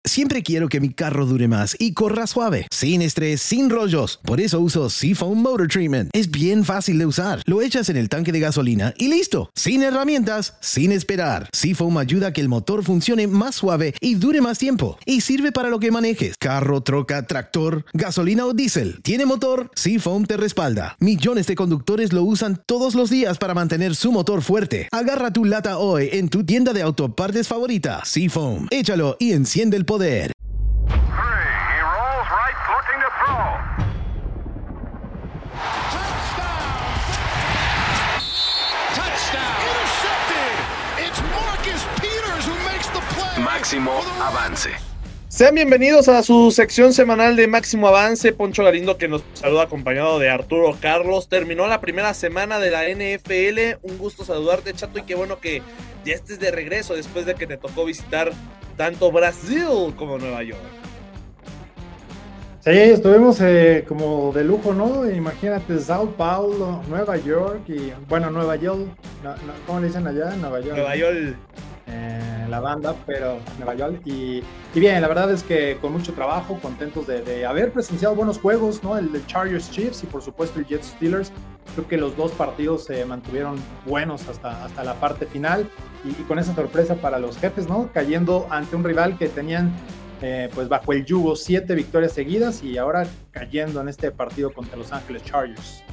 Siempre quiero que mi carro dure más y corra suave, sin estrés, sin rollos. Por eso uso Seafoam Motor Treatment. Es bien fácil de usar. Lo echas en el tanque de gasolina y listo. Sin herramientas, sin esperar. Seafoam ayuda a que el motor funcione más suave y dure más tiempo. Y sirve para lo que manejes. Carro, troca, tractor, gasolina o diésel. ¿Tiene motor? Seafoam te respalda. Millones de conductores lo usan todos los días para mantener su motor fuerte. Agarra tu lata hoy en tu tienda de autopartes favorita. Seafoam. Échalo y enciende el poder. Máximo Avance. Sean bienvenidos a su sección semanal de Máximo Avance. Poncho Galindo que nos saluda acompañado de Arturo Carlos. Terminó la primera semana de la NFL. Un gusto saludarte, Chato, y qué bueno que ya estés de regreso después de que te tocó visitar tanto Brasil como Nueva York. Sí, estuvimos como de lujo, ¿no? Imagínate, Sao Paulo, Nueva York y, bueno, Nueva York, ¿cómo le dicen allá? Nueva York. Nueva York. La banda, pero Nueva York. Y bien, la verdad es que con mucho trabajo, contentos de haber presenciado buenos juegos, ¿no? El de Chargers Chiefs y por supuesto el Jets Steelers. Creo que los dos partidos se mantuvieron buenos hasta la parte final y con esa sorpresa para los jefes, ¿no? Cayendo ante un rival que tenían pues bajo el yugo 7 victorias seguidas y ahora cayendo en este partido contra Los Ángeles Chargers.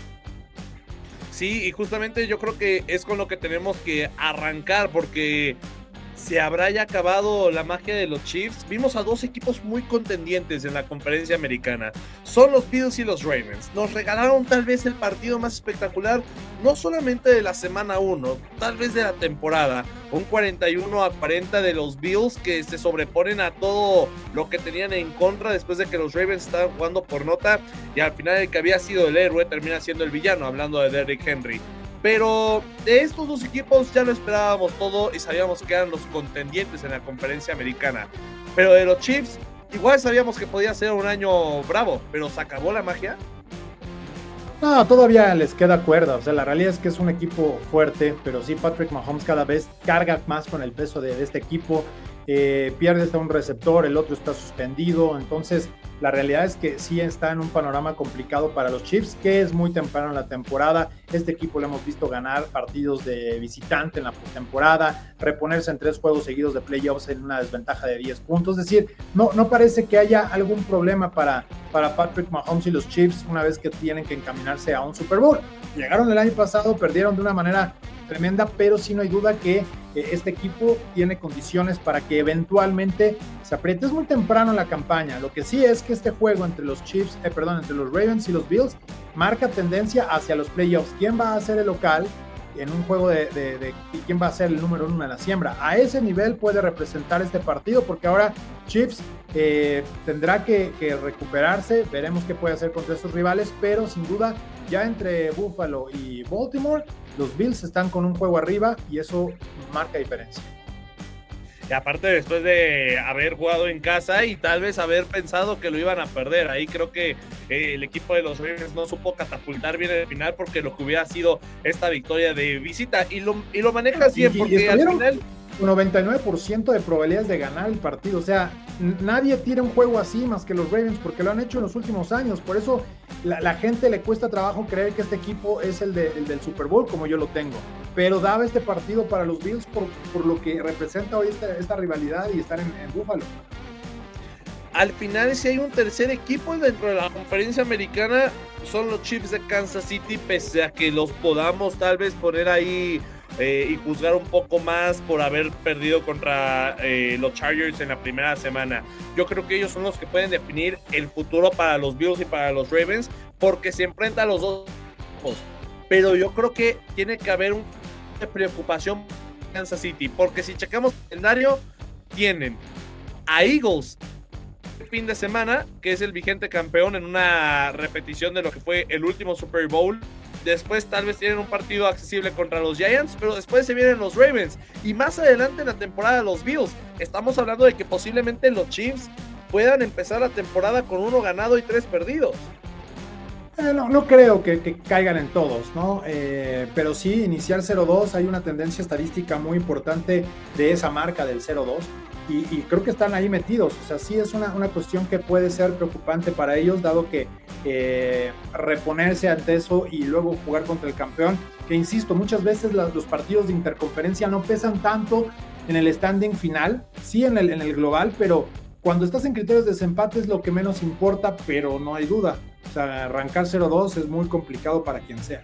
Sí, y justamente yo creo que es con lo que tenemos que arrancar, porque se habrá ya acabado la magia de los Chiefs. Vimos a dos equipos muy contendientes en la conferencia americana. Son los Bills y los Ravens. Nos regalaron tal vez el partido más espectacular, no solamente de la semana 1, tal vez de la temporada. Un 41-40 de los Bills que se sobreponen a todo lo que tenían en contra después de que los Ravens estaban jugando por nota y al final el que había sido el héroe termina siendo el villano, hablando de Derrick Henry. Pero de estos dos equipos ya lo esperábamos todo y sabíamos que eran los contendientes en la conferencia americana. Pero de los Chiefs, igual sabíamos que podía ser un año bravo, pero ¿se acabó la magia? No, todavía les queda cuerda. O sea, la realidad es que es un equipo fuerte, pero sí, Patrick Mahomes cada vez carga más con el peso de este equipo. Pierde hasta un receptor, el otro está suspendido. Entonces, la realidad es que sí está en un panorama complicado para los Chiefs, que es muy temprano en la temporada. Este equipo lo hemos visto ganar partidos de visitante en la postemporada, reponerse en 3 juegos seguidos de playoffs en una desventaja de 10 puntos. Es decir, no parece que haya algún problema para Patrick Mahomes y los Chiefs una vez que tienen que encaminarse a un Super Bowl. Llegaron el año pasado, perdieron de una manera tremenda, pero sí no hay duda que este equipo tiene condiciones para que eventualmente se apriete. Es muy temprano en la campaña. Lo que sí es que este juego entre los entre los Ravens y los Bills marca tendencia hacia los playoffs. ¿Quién va a ser el local en un juego de quién va a ser el número 1 en la siembra? A ese nivel puede representar este partido, porque ahora Chiefs tendrá que recuperarse. Veremos qué puede hacer contra estos rivales, pero sin duda ya entre Buffalo y Baltimore, los Bills están con un juego arriba y eso marca diferencia. Y aparte, después de haber jugado en casa y tal vez haber pensado que lo iban a perder, ahí creo que el equipo de los Ravens no supo catapultar bien el final, porque lo que hubiera sido esta victoria de visita, y lo manejas bien, porque al final... 99% de probabilidades de ganar el partido. O sea, nadie tira un juego así más que los Ravens, porque lo han hecho en los últimos años. Por eso la gente le cuesta trabajo creer que este equipo es el del Super Bowl como yo lo tengo. Pero daba este partido para los Bills por lo que representa hoy esta rivalidad y estar en Buffalo. Al final, si hay un tercer equipo dentro de la conferencia americana, son los Chiefs de Kansas City, pese a que los podamos tal vez poner ahí y juzgar un poco más por haber perdido contra los Chargers en la primera semana. Yo creo que ellos son los que pueden definir el futuro para los Bills y para los Ravens, porque se enfrentan a los dos. Pero yo creo que tiene que haber una preocupación en Kansas City, porque si checamos el calendario, tienen a Eagles el fin de semana, que es el vigente campeón en una repetición de lo que fue el último Super Bowl. Después tal vez tienen un partido accesible contra los Giants, pero después se vienen los Ravens. Y más adelante en la temporada los Bills. Estamos hablando de que posiblemente los Chiefs puedan empezar la temporada con 1 ganado y 3 perdidos. No creo que caigan en todos, ¿no? Pero sí, iniciar 0-2, hay una tendencia estadística muy importante de esa marca del 0-2 y creo que están ahí metidos. O sea, sí es una cuestión que puede ser preocupante para ellos, dado que reponerse ante eso y luego jugar contra el campeón, que insisto, muchas veces los partidos de interconferencia no pesan tanto en el standing final, sí en el global, pero cuando estás en criterios de desempate es lo que menos importa, pero no hay duda. O sea, arrancar 0-2 es muy complicado para quien sea.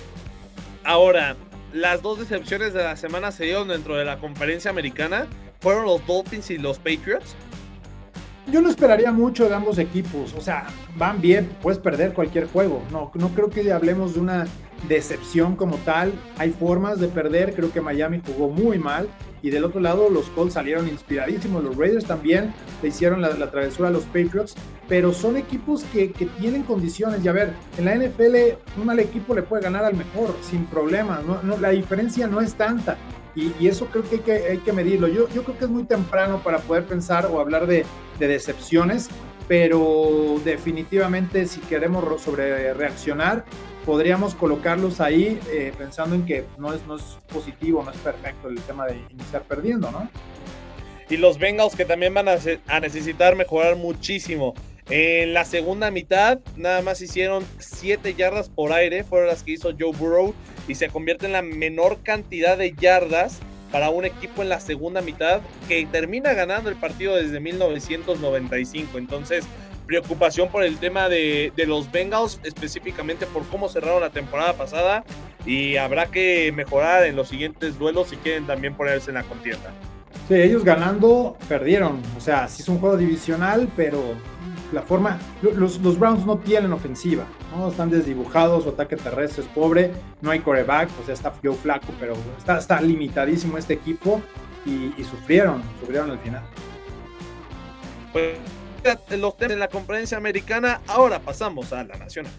Ahora, las dos decepciones de la semana se dieron dentro de la conferencia americana. Fueron los Dolphins y los Patriots. Yo no esperaría mucho de ambos equipos. O sea, van bien, puedes perder cualquier juego. No creo que hablemos de una decepción como tal. Hay formas de perder. Creo que Miami jugó muy mal. Y del otro lado, los Colts salieron inspiradísimos. Los Raiders también le hicieron la travesura a los Patriots. Pero son equipos que tienen condiciones. Y a ver, en la NFL, un mal equipo le puede ganar al mejor sin problemas. La diferencia no es tanta. Y eso creo que hay que medirlo. Yo creo que es muy temprano para poder pensar o hablar de decepciones. Pero definitivamente, si queremos sobre reaccionar, podríamos colocarlos ahí pensando en que no es positivo, no es perfecto el tema de iniciar perdiendo, ¿no? Y los Bengals, que también van a necesitar mejorar muchísimo. En la segunda mitad nada más hicieron 7 yardas por aire, fueron las que hizo Joe Burrow, y se convierte en la menor cantidad de yardas para un equipo en la segunda mitad que termina ganando el partido desde 1995. Entonces, preocupación por el tema de los Bengals, específicamente por cómo cerraron la temporada pasada, y habrá que mejorar en los siguientes duelos si quieren también ponerse en la contienda. Sí, ellos ganando perdieron, o sea, sí es un juego divisional, pero la forma, los Browns no tienen ofensiva, ¿no? Están desdibujados, su ataque terrestre es pobre, no hay quarterback, o sea, está Joe Flacco, pero está limitadísimo este equipo y sufrieron al final. Pues los temas en la conferencia americana, ahora pasamos a la nacional.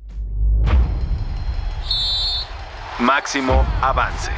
Máximo avance.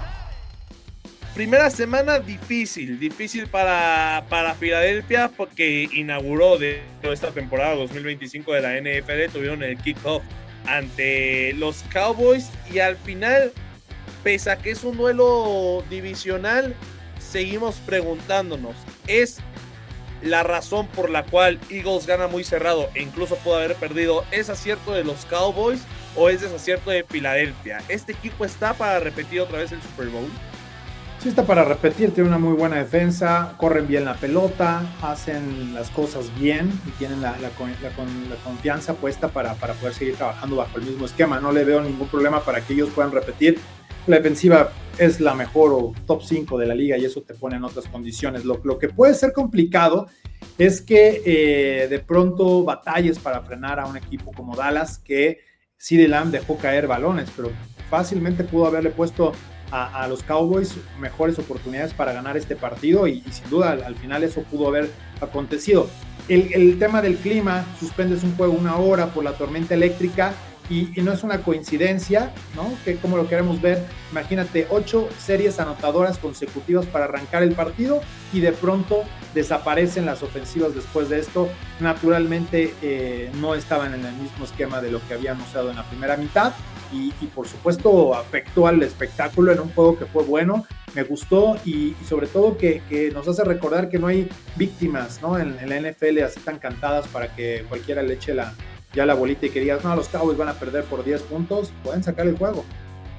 Primera semana difícil para Filadelfia, porque inauguró de esta temporada 2025 de la NFL, tuvieron el kickoff ante los Cowboys y al final, pese a que es un duelo divisional, seguimos preguntándonos, ¿es la razón por la cual Eagles gana muy cerrado e incluso pudo haber perdido, es acierto de los Cowboys o es desacierto de Filadelfia? ¿Este equipo está para repetir otra vez el Super Bowl? Sí está para repetir, tiene una muy buena defensa, corren bien la pelota, hacen las cosas bien y tienen la confianza puesta para poder seguir trabajando bajo el mismo esquema. No le veo ningún problema para que ellos puedan repetir. La defensiva es la mejor o top 5 de la liga y eso te pone en otras condiciones. Lo que puede ser complicado es que de pronto batalles para frenar a un equipo como Dallas, que CeeDee Lamb dejó caer balones, pero fácilmente pudo haberle puesto a los Cowboys mejores oportunidades para ganar este partido y sin duda al final eso pudo haber acontecido. El tema del clima, suspendes un juego 1 hora por la tormenta eléctrica y no es una coincidencia, ¿no? Que como lo queremos ver, imagínate 8 series anotadoras consecutivas para arrancar el partido y de pronto desaparecen las ofensivas después de esto. Naturalmente no estaban en el mismo esquema de lo que habían usado en la primera mitad y por supuesto afectó al espectáculo en un juego que fue bueno, me gustó y sobre todo que nos hace recordar que no hay víctimas, ¿no? en la NFL así tan cantadas para que cualquiera le eche ya la bolita y que digas, no, los Cowboys van a perder por 10 puntos, pueden sacar el juego.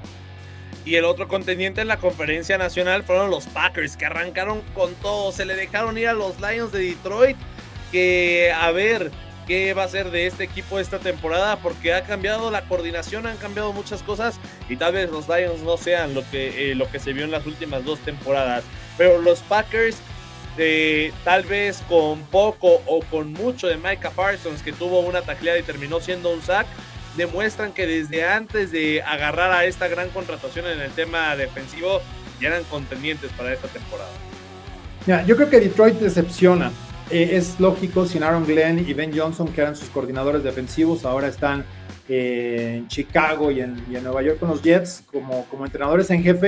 Y el otro contendiente en la conferencia nacional fueron los Packers, que arrancaron con todo, se le dejaron ir a los Lions de Detroit, que a ver qué va a ser de este equipo esta temporada, porque ha cambiado la coordinación, han cambiado muchas cosas y tal vez los Lions no sean lo que se vio en las últimas 2 temporadas, pero los Packers tal vez con poco o con mucho de Micah Parsons, que tuvo una tacleada y terminó siendo un sack, demuestran que desde antes de agarrar a esta gran contratación en el tema defensivo ya eran contendientes para esta temporada. Ya, yo creo que Detroit decepciona. Es lógico, sin Aaron Glenn y Ben Johnson, que eran sus coordinadores defensivos, ahora están en Chicago y en Nueva York con los Jets como entrenadores en jefe,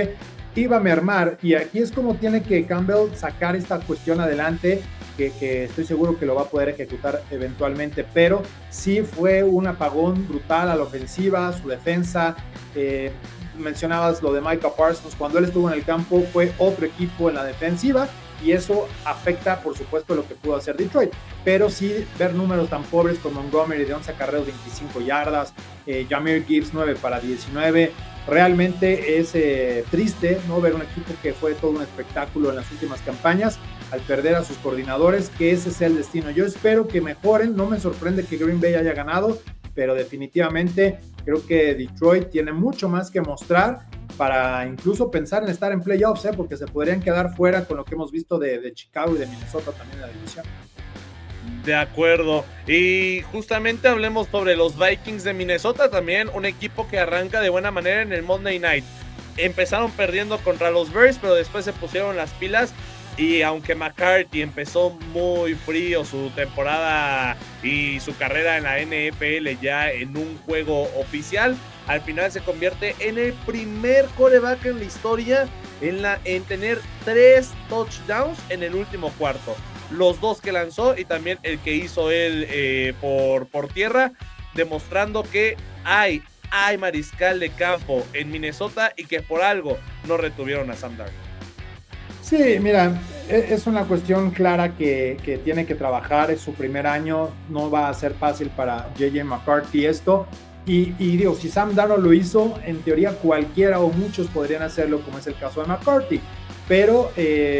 iba a mermar, y aquí es como tiene que Campbell sacar esta cuestión adelante, que estoy seguro que lo va a poder ejecutar eventualmente, pero sí fue un apagón brutal a la ofensiva, su defensa. Mencionabas lo de Micah Parsons, cuando él estuvo en el campo fue otro equipo en la defensiva, y eso afecta por supuesto lo que pudo hacer Detroit, pero sí ver números tan pobres con Montgomery de 11 acarreos, 25 yardas, Jahmyr Gibbs 9 para 19, realmente es triste, ¿no? Ver un equipo que fue todo un espectáculo en las últimas campañas, al perder a sus coordinadores, que ese sea el destino. Yo espero que mejoren, no me sorprende que Green Bay haya ganado, pero definitivamente creo que Detroit tiene mucho más que mostrar para incluso pensar en estar en playoffs, porque se podrían quedar fuera con lo que hemos visto de Chicago y de Minnesota también en la división. De acuerdo, y justamente hablemos sobre los Vikings de Minnesota, también un equipo que arranca de buena manera en el Monday Night. Empezaron perdiendo contra los Bears, pero después se pusieron las pilas, y aunque McCarthy empezó muy frío su temporada y su carrera en la NFL ya en un juego oficial, al final se convierte en el primer quarterback en la historia en tener 3 touchdowns en el último cuarto. Los 2 que lanzó y también el que hizo él por tierra, demostrando que hay mariscal de campo en Minnesota y que por algo no retuvieron a Sam Darnold. Sí, mira, es una cuestión clara que tiene que trabajar, es su primer año, no va a ser fácil para J.J. McCarthy esto, y digo, si Sam Darnold lo hizo, en teoría cualquiera o muchos podrían hacerlo, como es el caso de McCarthy, pero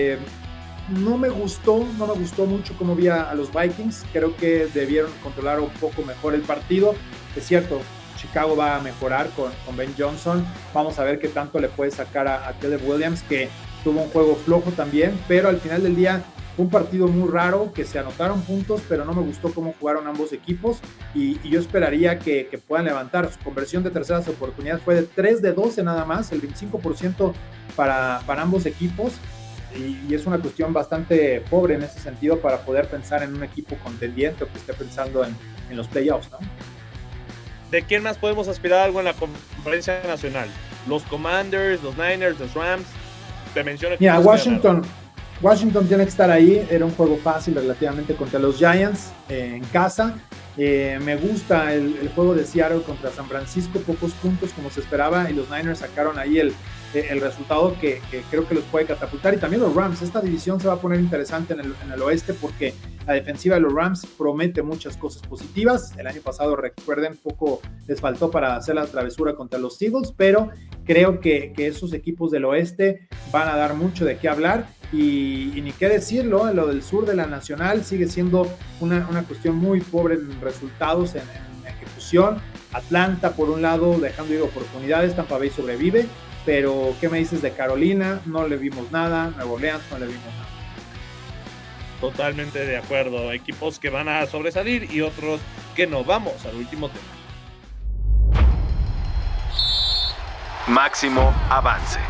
no me gustó mucho cómo vi a los Vikings. Creo que debieron controlar un poco mejor el partido. Es cierto, Chicago va a mejorar con Ben Johnson, vamos a ver qué tanto le puede sacar a Caleb Williams, que tuvo un juego flojo también, pero al final del día fue un partido muy raro, que se anotaron puntos, pero no me gustó cómo jugaron ambos equipos, y yo esperaría que puedan levantar. Su conversión de terceras oportunidades fue de 3 de 12 nada más, el 25% para ambos equipos, y es una cuestión bastante pobre en ese sentido para poder pensar en un equipo contendiente o que esté pensando en los playoffs, ¿no? ¿De quién más podemos aspirar a algo en la conferencia nacional? Los Commanders, los Niners, los Rams. Te menciono que Washington tiene que estar ahí. Era un juego fácil relativamente contra los Giants en casa. Me gusta el juego de Seattle contra San Francisco, pocos puntos como se esperaba, y los Niners sacaron ahí el resultado que creo que los puede catapultar. Y también los Rams. Esta división se va a poner interesante en el oeste, porque la defensiva de los Rams promete muchas cosas positivas. El año pasado, recuerden, poco les faltó para hacer la travesura contra los Eagles, pero creo que esos equipos del oeste van a dar mucho de qué hablar. Y ni qué decirlo, lo del sur de la Nacional sigue siendo una cuestión muy pobre en resultados, en ejecución. Atlanta, por un lado, dejando ir oportunidades. Tampa Bay sobrevive, pero ¿qué me dices de Carolina? No le vimos nada. Nueva Orleans no le vimos nada. Totalmente de acuerdo. Equipos que van a sobresalir y otros que no. Vamos al último tema. Máximo avance.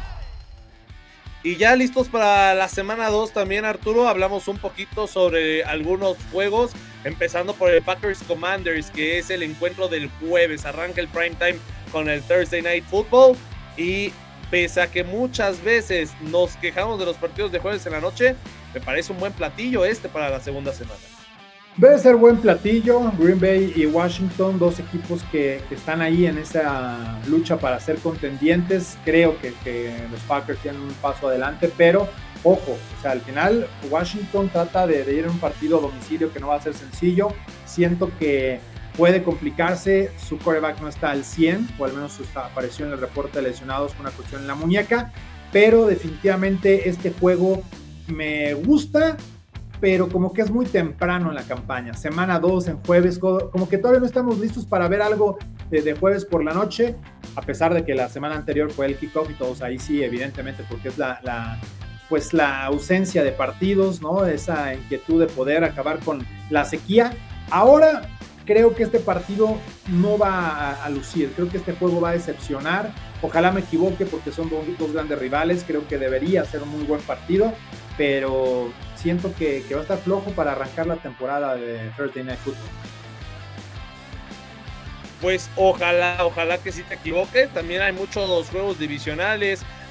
Y ya listos para la semana 2 también, Arturo. Hablamos un poquito sobre algunos juegos, empezando por el Packers Commanders, que es el encuentro del jueves. Arranca el prime time con el Thursday Night Football, y pese a que muchas veces nos quejamos de los partidos de jueves en la noche, me parece un buen platillo para la segunda semana. Debe ser buen platillo. Green Bay y Washington, dos equipos que están ahí en esa lucha para ser contendientes. Creo que los Packers tienen un paso adelante, pero ojo, o sea, al final Washington trata de ir a un partido a domicilio que no va a ser sencillo. Siento que puede complicarse. Su quarterback no está al 100, o al menos apareció en el reporte de lesionados con una cuestión en la muñeca, pero definitivamente este juego me gusta, pero como que es muy temprano en la campaña. Semana 2 en jueves, como que todavía no estamos listos para ver algo de jueves por la noche, a pesar de que la semana anterior fue el kickoff y todos ahí sí, evidentemente, porque es la ausencia de partidos, ¿no? Esa inquietud de poder acabar con la sequía. Ahora creo que este partido no va a lucir, creo que este juego va a decepcionar. Ojalá me equivoque, porque son dos grandes rivales. Creo que debería ser un muy buen partido, pero siento que va a estar flojo para arrancar la temporada de Thursday Night Football. Pues ojalá que sí te equivoque. También hay muchos juegos divisionales.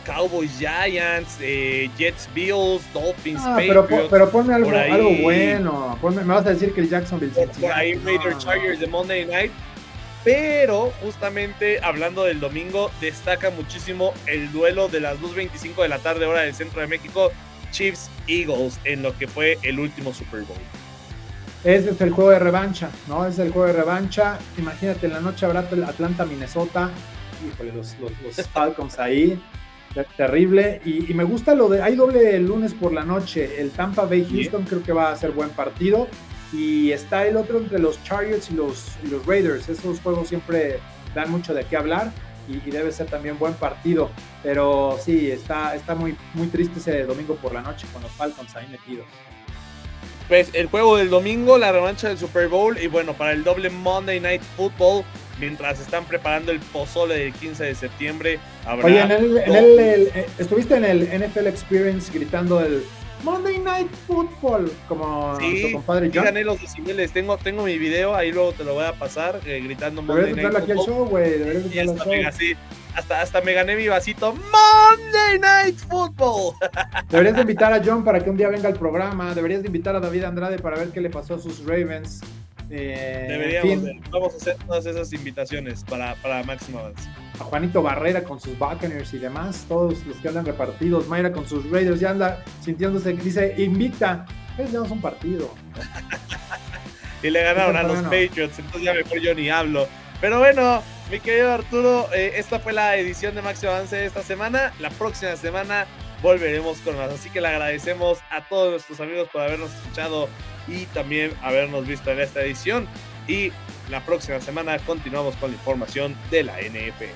Cowboys, Giants, Jets, Bills, Dolphins, pero ponme algo bueno. Me vas a decir que el Jacksonville. Por ahí Raiders, Chargers de Monday Night. Pero justamente hablando del domingo, destaca muchísimo el duelo de las 2:25 de la tarde, hora del centro de México, Chiefs-Eagles, en lo que fue el último Super Bowl. Ese es el juego de revancha, ¿no? Es el juego de revancha. Imagínate, en la noche habrá Atlanta, Minnesota. Híjole, los Falcons ahí. Terrible. Y me gusta lo de... Hay doble el lunes por la noche. El Tampa Bay Houston creo que va a ser buen partido. Y está el otro entre los Chargers y los Raiders. Esos juegos siempre dan mucho de qué hablar. Y debe ser también buen partido. Pero sí, está muy, muy triste ese domingo por la noche con los Falcons ahí metidos. Pues el juego del domingo, la revancha del Super Bowl y bueno, para el doble Monday Night Football, mientras están preparando el pozole del 15 de septiembre, habrá... Oye, estuviste en el NFL Experience gritando el Monday Night Football, como nuestro compadre John. Gané los decibeles, tengo mi video, ahí luego te lo voy a pasar, gritando Monday Night Football. Deberías de aquí al show, güey, deberías de al show. Así, hasta me gané mi vasito Monday Night Football. Deberías de invitar a John para que un día venga al programa, deberías de invitar a David Andrade para ver qué le pasó a sus Ravens. Deberíamos vamos a hacer todas esas invitaciones para Máximo Avance. A Juanito Barrera con sus Buccaneers y demás, todos los que andan repartidos, Mayra con sus Raiders, ya anda sintiéndose, dice, invicta, ya no es un partido. Y le ganaron a los Patriots, entonces ya mejor yo ni hablo. Pero bueno, mi querido Arturo, esta fue la edición de Máximo Avance de esta semana. La próxima semana volveremos con más, así que le agradecemos a todos nuestros amigos por habernos escuchado y también habernos visto en esta edición, y la próxima semana continuamos con la información de la NFL.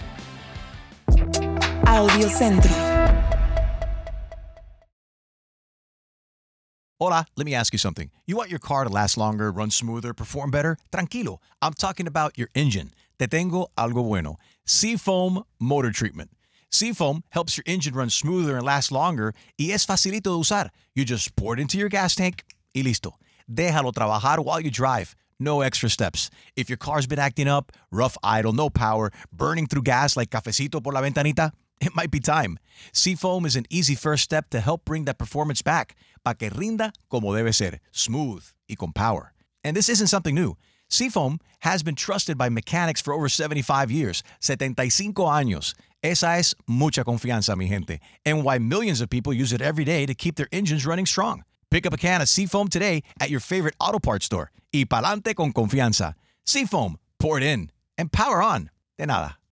Audio Centro. Hola, let me ask you something. You want your car to last longer, run smoother, perform better? Tranquilo, I'm talking about your engine. Te tengo algo bueno. Seafoam Motor Treatment. Seafoam helps your engine run smoother and last longer, y es facilito de usar. You just pour it into your gas tank y listo. Déjalo trabajar while you drive. No extra steps. If your car's been acting up, rough idle, no power, burning through gas like cafecito por la ventanita, it might be time. Seafoam is an easy first step to help bring that performance back, pa que rinda como debe ser, smooth y con power. And this isn't something new. Seafoam has been trusted by mechanics for over 75 years, 75 años. Esa es mucha confianza, mi gente, and why millions of people use it every day to keep their engines running strong. Pick up a can of Seafoam today at your favorite auto parts store. Y pa'lante con confianza. Seafoam, pour it in, and power on. De nada.